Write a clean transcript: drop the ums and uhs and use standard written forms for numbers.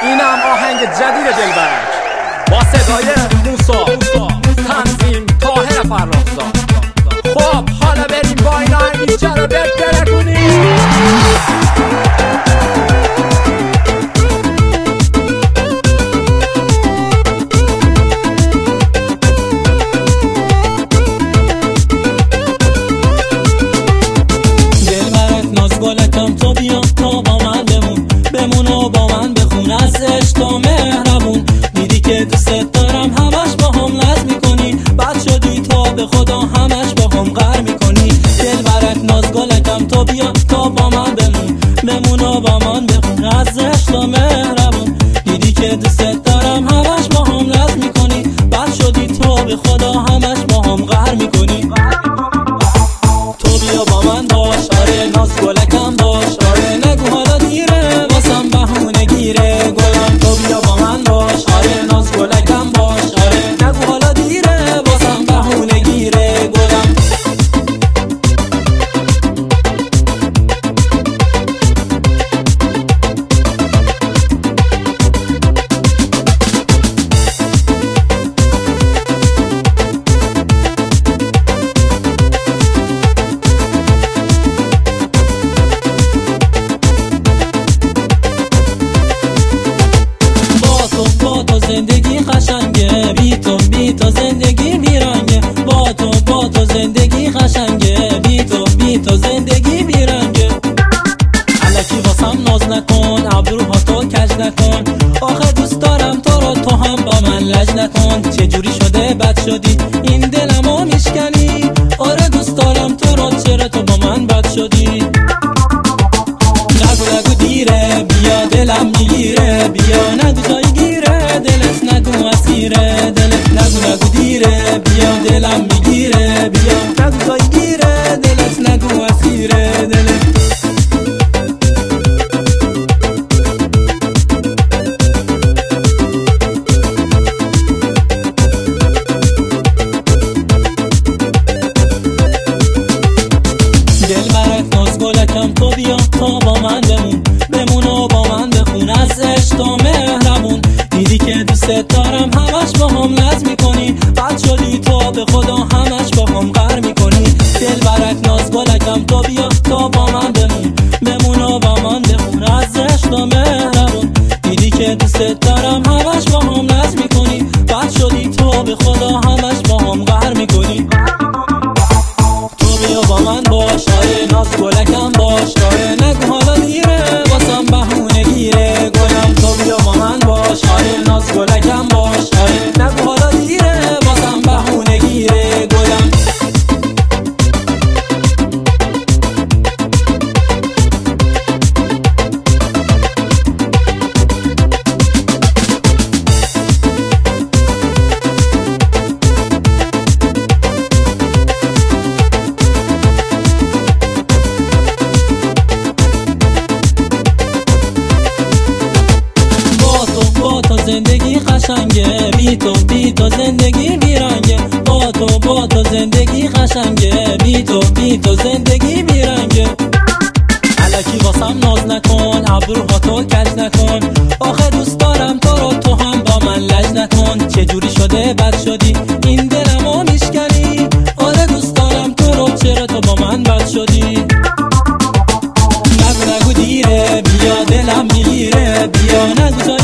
اینم آهنگ جدید دلبرک با صدای موسا، تنظیم طاهر فرخزاد. خب حالا بریم با این آهنگ اینجا رو بهتره کنیم. گلکم تو بیا تا با من بمون و با من بخون از عشق تا مهربون. دیدی که دوست دارم همش با هم ناز میکنی، بد شدی تا به خدا همش با هم غر میکنی. دلبرک ناز گلکم تو بیا تا با من بمون و با من بخون از عشق تا مهربون. دیدی که دوست دارم همش با هم ناز میکنی، بد شدی تا به خدا همش با هم غر میکنی. تو بیا با من باش، آره ناز گلکم باش، آره نگو حالا دیره واسم بهونه گیره گلم. تو بیا با من باش، آره ناز گلکم باش، آره نگو حالا دیره واسم بهونه گیره گلم. زندگی قشنگه، بی تو زندگی بیرنگه. با تو زندگی قشنگه، بی تو زندگی بیرنگه. الکی واسم ناز نکن، ابروها تو کج نکن. آخه دوست دارم تو رو، تو هم با من لج نکن. چه جوری شده بد شدی این دلمو میشکنی. آره دوست دارم تو رو، چرا تو با من بد شدی. نگو دیره بیا دلم میگیره، بیا نگو جای گیره دلت نگو اسیره دلت. نگو دیره بیا دلم میگیره، بیا نگو جای گیره دلت نگو اسیره دلت. دلبرک ناز گلکم تو بیا تا با من بمون و با من بخون از عشق تا مهربون. دیدی که دوست دارم همش با هم ناز میکنی، بد شدی تا به خدا همش با هم غر میکنی. دلبرک ناز گلکم تو بیا تا با من بمون و با من بخون از عشق تا مهربون. دیدی که دوست دارم همش با هم ناز میکنی، بد شدی تا به خدا همش با هم غر میکنی. تو بیا با من باش، آره ناز گلکم باش، آره نگو حالا دیره واسم بهونه گیره گلم. تو بیا با من باش، آره ناز گلکم باش، آره نگو حالا دیره واسم بهونه گیره گلم. زندگی قشنگه، بی تو زندگی بیرنگه. با تو زندگی قشنگه، بی تو زندگی بیرنگه. الکی واسم ناز نکن، ابروها تو کج نکن. آخه دوست دارم تو رو، تو هم با من لج نکن. چه جوری شده بد شدی این دلمو میشکنی. آره دوست دارم تو رو، چرا تو با من بد شدی. نگو دیره بیا دلم میگیره، بیا نگو